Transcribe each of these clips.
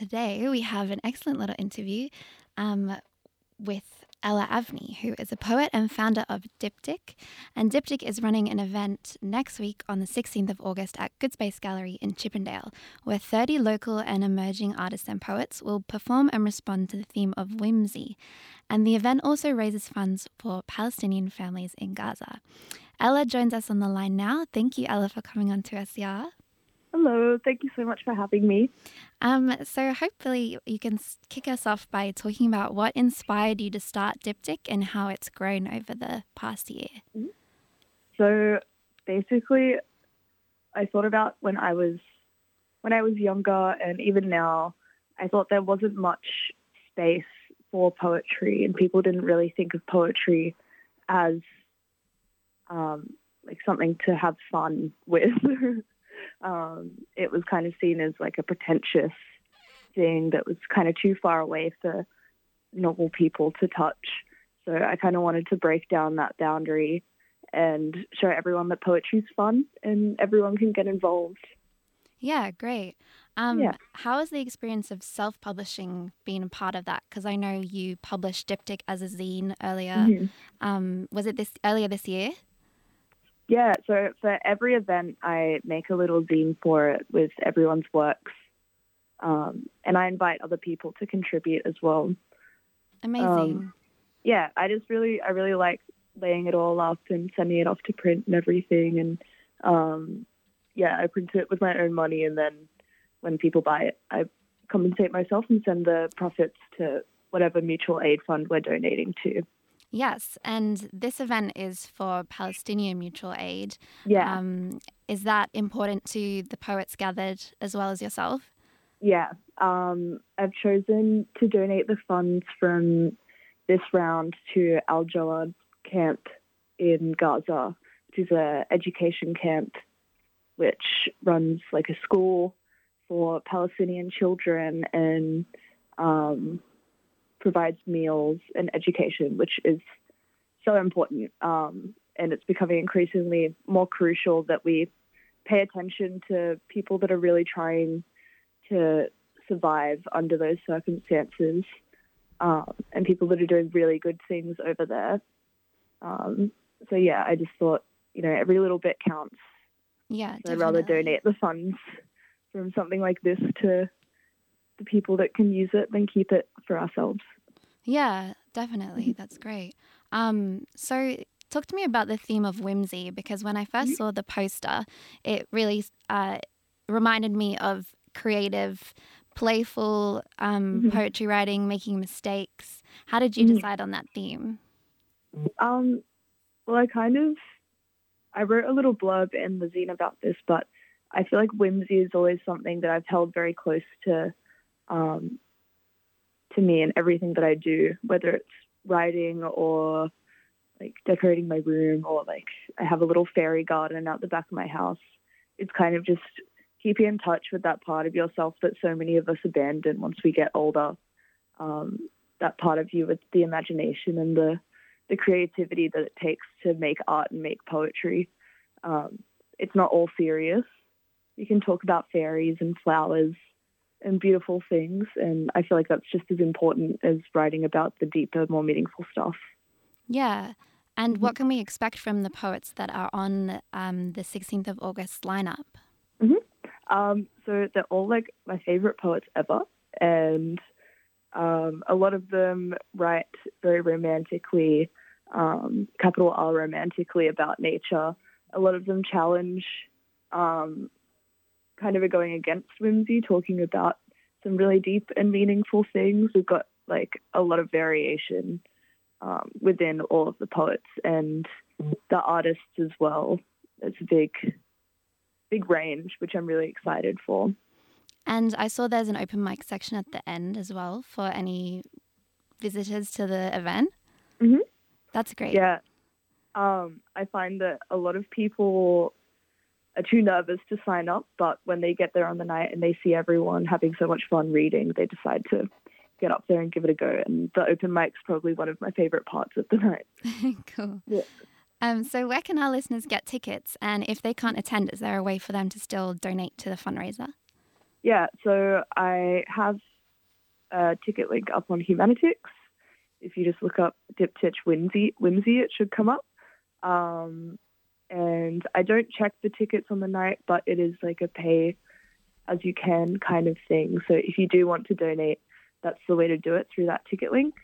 today we have an excellent little interview with Ella Avni, who is a poet and founder of Diptych. And Diptych is running an event next week on the 16th of August at Goodspace Gallery in Chippendale, where 30 local and emerging artists and poets will perform and respond to the theme of whimsy. And the event also raises funds for Palestinian families in Gaza. Ella joins us on the line now. Thank you, Ella, for coming on to SCR. Hello, thank you so much for having me. So hopefully you can kick us off by talking about what inspired you to start Diptych and how it's grown over the past year. So basically, I thought about when I was younger, and even now, I thought there wasn't much space for poetry, and people didn't really think of poetry as like something to have fun with. It was kind of seen as like a pretentious thing that was kind of too far away for normal people to touch. So I kind of wanted to break down that boundary and show everyone that poetry's fun and everyone can get involved. Yeah, great. How has the experience of self-publishing been a part of that? Because I know you published Diptych as a zine earlier. Was it earlier this year? Yeah, so for every event, I make a little zine for it with everyone's works, and I invite other people to contribute as well. Amazing. I really like laying it all up and sending it off to print and everything, and I print it with my own money, and then when people buy it, I compensate myself and send the profits to whatever mutual aid fund we're donating to. Yes, and this event is for Palestinian Mutual Aid. Yeah. Is that important to the poets gathered as well as yourself? Yeah. I've chosen to donate the funds from this round to Al Jawad camp in Gaza, which is an education camp which runs like a school for Palestinian children and provides meals and education, which is so important. And it's becoming increasingly more crucial that we pay attention to people that are really trying to survive under those circumstances, and people that are doing really good things over there. I just thought, every little bit counts. Yeah, so I'd rather donate the funds from something like this to the people that can use it than keep it for ourselves. Yeah, definitely. That's great. So talk to me about the theme of whimsy, because when I first saw the poster, it really reminded me of creative, playful poetry writing, making mistakes. How did you decide on that theme? Well, I wrote a little blurb in the zine about this, but I feel like whimsy is always something that I've held very close to me in everything that I do, whether it's writing or like decorating my room, or like I have a little fairy garden out the back of my house. It's kind of just keeping in touch with that part of yourself that so many of us abandon once we get older. That part of you with the imagination and the creativity that it takes to make art and make poetry. It's not all serious. You can talk about fairies and flowers and beautiful things, and I feel like that's just as important as writing about the deeper, more meaningful stuff. Yeah. And what can we expect from the poets that are on the 16th of August lineup? So they're all like my favorite poets ever, and a lot of them write very romantically, capital R romantically, about nature. A lot of them challenge kind of are going against whimsy, talking about some really deep and meaningful things. We've got like a lot of variation within all of the poets and the artists as well. It's a big range, which I'm really excited for. And I saw there's an open mic section at the end as well for any visitors to the event. That's great. Yeah. I find that a lot of people are too nervous to sign up, but when they get there on the night and they see everyone having so much fun reading, they decide to get up there and give it a go. And the open mic's probably one of my favorite parts of the night. Cool. Yeah. So where can our listeners get tickets? And if they can't attend, is there a way for them to still donate to the fundraiser? Yeah, so I have a ticket link up on Humanitix. If you just look up Diptych Whimsy, it should come up. And I don't check the tickets on the night, but it is like a pay as you can kind of thing. So if you do want to donate, that's the way to do it, through that ticket link.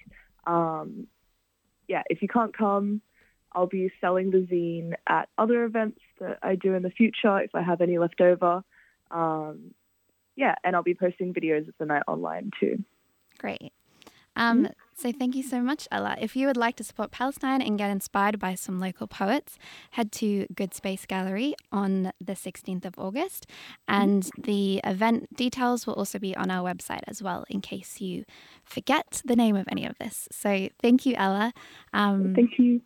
If you can't come, I'll be selling the zine at other events that I do in the future if I have any left over. And I'll be posting videos of the night online too. Great. So thank you so much, Ella. If you would like to support Palestine and get inspired by some local poets, head to Good Space Gallery on the 16th of August. And the event details will also be on our website as well, in case you forget the name of any of this. So thank you, Ella. Thank you.